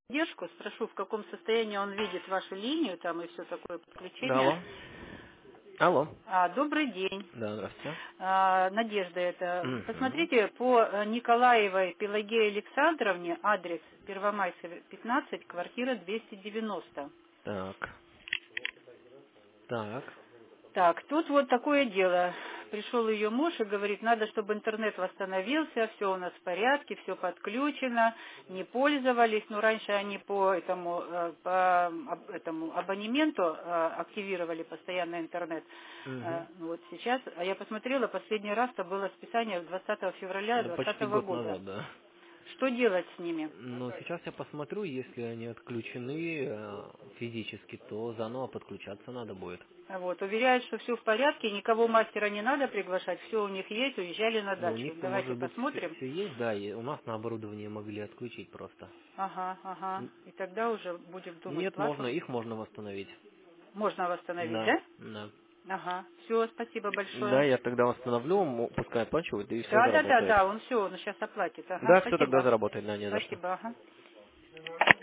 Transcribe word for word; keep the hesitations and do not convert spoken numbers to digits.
Поддержку, спрошу, в каком состоянии он видит вашу линию там и все такое Да, подключение. алло. Алло. А, добрый день. Да, здравствуйте. А, Надежда это. Угу. Посмотрите, по э, Николаевой Пелагее Александровне адрес Первомайская, пятнадцать, квартира двести девяносто. Так. Так. Так, тут вот такое дело. Пришел ее муж и говорит, надо, чтобы интернет восстановился, все у нас в порядке, все подключено, не пользовались, но раньше они по этому, э, по об- этому абонементу э, активировали постоянно интернет. Угу. Э, Вот сейчас, а я посмотрела, последний раз-то было списание двадцатого февраля Да почти двадцатого год года. назад, да. Что делать с ними? Но сейчас я посмотрю, если они отключены э, физически, то заново подключаться надо будет. Вот, уверяют, что все в порядке, никого мастера не надо приглашать, все у них есть, уезжали на Но у дачу. них-то, Давайте может быть, посмотрим. все есть, да, и у нас на оборудование могли отключить просто. Ага, ага. Н- И тогда уже будем думать Нет, можно, плату. их можно восстановить. Можно восстановить, Да, да? да. Ага. Все, спасибо Да, большое. я тогда восстановлю, м, пускай оплачивают, и все Да, да, да, заработает. да, он все, он сейчас оплатит. Ага, Да, все тогда спасибо. заработает, да, не за что. Спасибо, ага.